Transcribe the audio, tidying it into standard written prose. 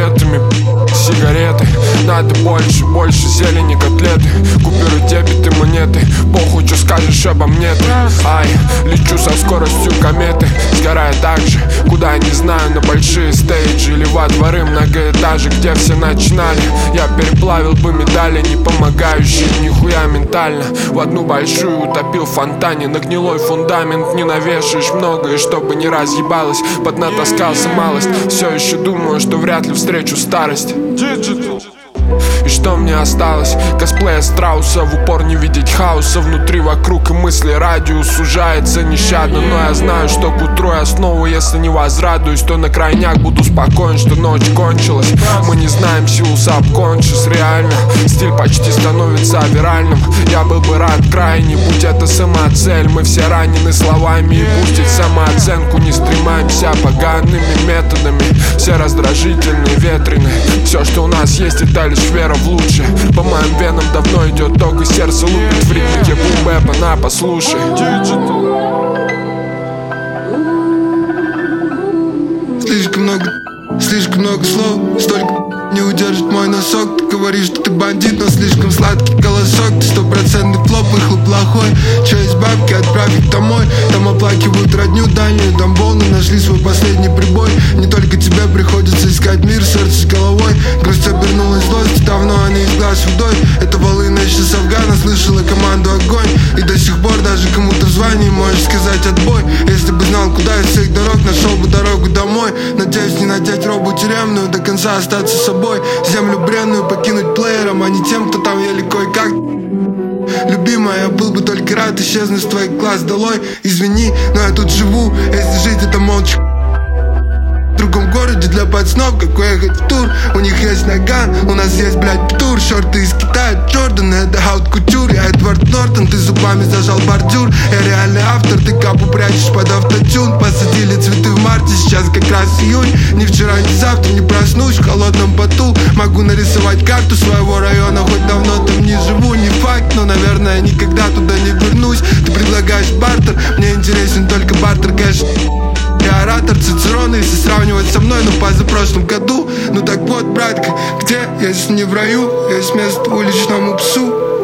монетами, сигареты. Надо больше, больше зелени, котлеты, купюры, дебеты, монеты. Похуй, что скажешь обо мне ты. Ай, лечу со скоростью кометы, сгорая так же, куда не знаю, на большие стейджи или во дворы многоэтажек, где все начинали. Я переплавил бы медали, не помогающие нихуя ментально. В одну большую утопил в фонтане, на гнилой фундамент не навешаешь много. И чтобы не разъебалось, поднатаскался малость. Все еще думаю, что вряд ли встречу старость. И что мне осталось? Косплея страуса, в упор не видеть хаоса внутри, вокруг и мысли радиус сужается нещадно. Но я знаю, что к утру я снова, если не возрадуюсь, то на крайняк буду спокоен, что ночь кончилась. Мы не знаем силу subconscious, реально стиль почти становится виральным. Я был бы рад крайне, будь это самоцель. Мы все ранены словами, и пустить самооценку не стремаемся погаными методами. Все раздражительные, ветреные. Все, что у нас есть, это лишь вера в лучшее. По моим венам давно идет ток, и сердце лупит в ритмике бум-бэпа, на, послушай. Слишком много слов, столько не удержит мой носок. Ты говоришь, что ты бандит, но слишком сладкий колосок. Ты 100% флоп, выхлоп плохой. Че есть бабки, отправь их домой. Там оплакивают родню дальнюю, там волны нашли свой последний прибой. Не только тебе приходится искать мир, сердце с головой. Грусть обернулась злостью, давно она из глаз водой. Это волына еще с Афгана, слышала команду огонь. И до сих пор даже кому-то в звании можешь сказать отбой. Если бы знал, куда из всех дорог, нашел бы дорогу домой. Надеюсь не надеть робу тюремную, до конца остаться собой. Землю бренную покинуть плеером, а не тем, кто там еле кое-как. Любимая, я был бы только рад исчезнуть с твоих глаз долой. Извини, но я тут живу, если жить это молча. В другом городе для пацанов, как уехать в тур. У них есть наган, у нас есть, блядь, птур. Шорты из Китая, Джордан, это хаут кутюр. Я Эдвард Нортон, ты зубами зажал бордюр. Я реальный автор, ты капу прячешь под автотюн. Посадили цветы в марте, сейчас как раз июнь. Ни вчера, ни завтра не проснусь в холодном поту. Могу нарисовать карту своего района, хоть давно там не живу. Не факт, но, наверное, никогда туда не вернусь. Ты предлагаешь бартер, мне интересен только бартер кэш. Я оратор Цицерона, если сравнивать со мной, но позапрошлом году. Ну так вот, братка, где, если не в раю, есть место уличному псу.